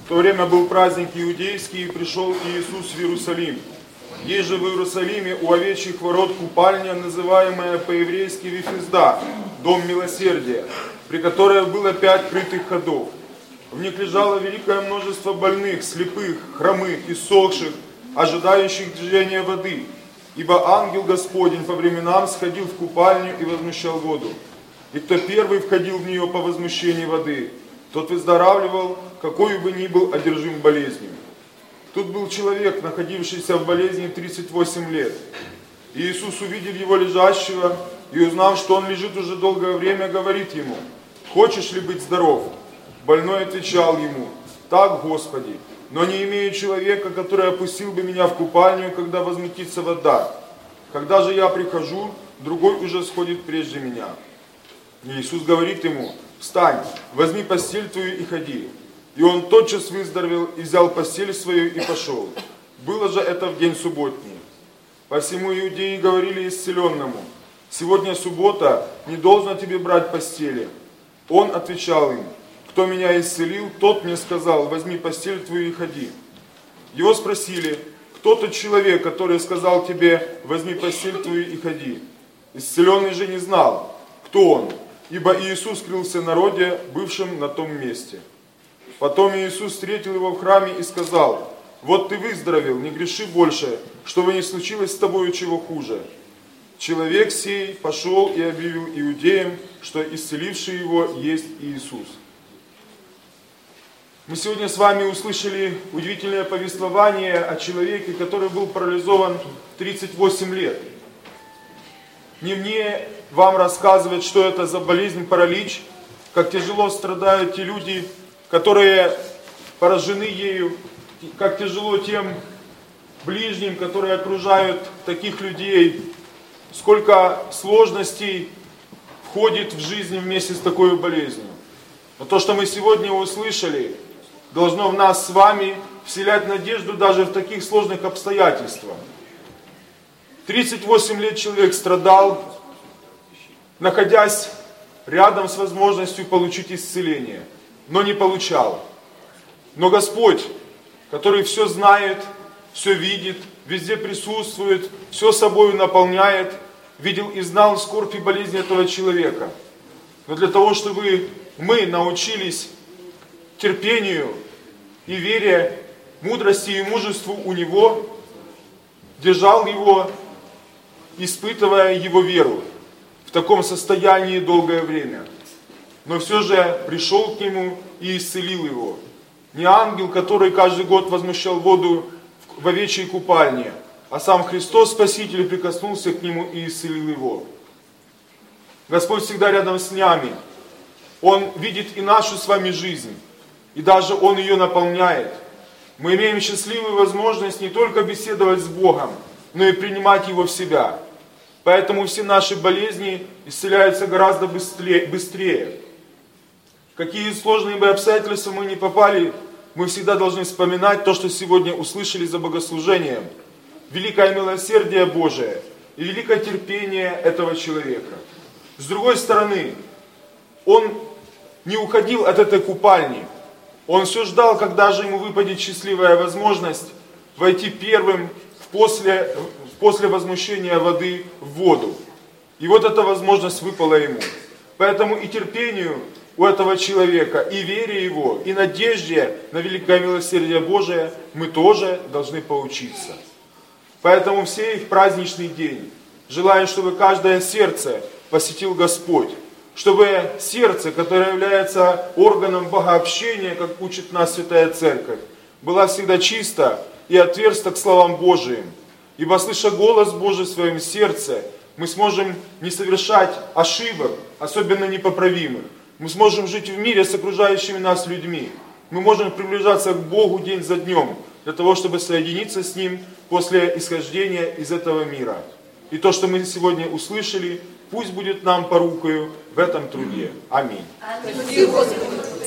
В то время был праздник иудейский, и пришел Иисус в Иерусалим. Есть же в Иерусалиме у овечьих ворот купальня, называемая по-еврейски Вифезда, дом милосердия, при которой было 5 крытых ходов. В них лежало великое множество больных, слепых, хромых, иссохших, ожидающих движения воды. Ибо ангел Господень по временам сходил в купальню и возмущал воду. И кто первый входил в нее по возмущении воды, тот выздоравливал, какой бы ни был одержим болезнью. Тут был человек, находившийся в болезни 38 лет. И Иисус, увидев его лежащего и узнав, что он лежит уже долгое время, говорит ему: «Хочешь ли быть здоров?» Больной отвечал ему: «Так, Господи, но не имею человека, который опустил бы меня в купальню, когда возмутится вода. Когда же я прихожу, другой уже сходит прежде меня». И Иисус говорит ему: «Встань, возьми постель твою и ходи». И он тотчас выздоровел и взял постель свою и пошел. Было же это в день субботний. Посему иудеи говорили исцеленному: «Сегодня суббота, не должно тебе брать постели». Он отвечал им: «Кто меня исцелил, тот мне сказал: возьми постель твою и ходи». Его спросили: «Кто тот человек, который сказал тебе: возьми постель твою и ходи?» Исцеленный же не знал, кто он, ибо Иисус скрылся в народе, бывшем на том месте. Потом Иисус встретил его в храме и сказал: «Вот ты выздоровел, не греши больше, чтобы не случилось с тобою чего хуже». Человек сей пошел и объявил иудеям, что исцеливший его есть Иисус. Мы сегодня с вами услышали удивительное повествование о человеке, который был парализован 38 лет. Не мне вам рассказывать, что это за болезнь, паралич, как тяжело страдают те люди, которые поражены ею, как тяжело тем ближним, которые окружают таких людей, сколько сложностей входит в жизнь вместе с такой болезнью. Но то, что мы сегодня услышали, должно в нас с вами вселять надежду даже в таких сложных обстоятельствах. 38 лет человек страдал, находясь рядом с возможностью получить исцеление, но не получал. Но Господь, который все знает, все видит, везде присутствует, все собою наполняет, видел и знал скорбь и болезнь этого человека. Но для того, чтобы мы научились терпению и вере, мудрости и мужеству у Него, держал Его, испытывая Его веру в таком состоянии долгое время. Но все же пришел к Нему и исцелил его. Не ангел, который каждый год возмущал воду в овечьей купальне, а сам Христос Спаситель прикоснулся к Нему и исцелил его. Господь всегда рядом с нами. Он видит и нашу с вами жизнь, и даже Он ее наполняет. Мы имеем счастливую возможность не только беседовать с Богом, но и принимать Его в себя. Поэтому все наши болезни исцеляются гораздо быстрее. Какие сложные бы обстоятельства мы ни попали, мы всегда должны вспоминать то, что сегодня услышали за богослужением. Великое милосердие Божие и великое терпение этого человека. С другой стороны, он не уходил от этой купальни. Он все ждал, когда же ему выпадет счастливая возможность войти первым после возмущения воды в воду. И вот эта возможность выпала ему. Поэтому и терпению у этого человека, и вере его, и надежде на великое милосердие Божие мы тоже должны поучиться. Поэтому в сей праздничный день желаю, чтобы каждое сердце посетил Господь, чтобы сердце, которое является органом богообщения, как учит нас Святая Церковь, было всегда чисто и отверсто к словам Божиим. Ибо, слыша голос Божий в своем сердце, мы сможем не совершать ошибок, особенно непоправимых. Мы сможем жить в мире с окружающими нас людьми. Мы можем приближаться к Богу день за днем, для того, чтобы соединиться с Ним после исхождения из этого мира. И то, что мы сегодня услышали, пусть будет нам порукою в этом труде. Аминь. Аминь.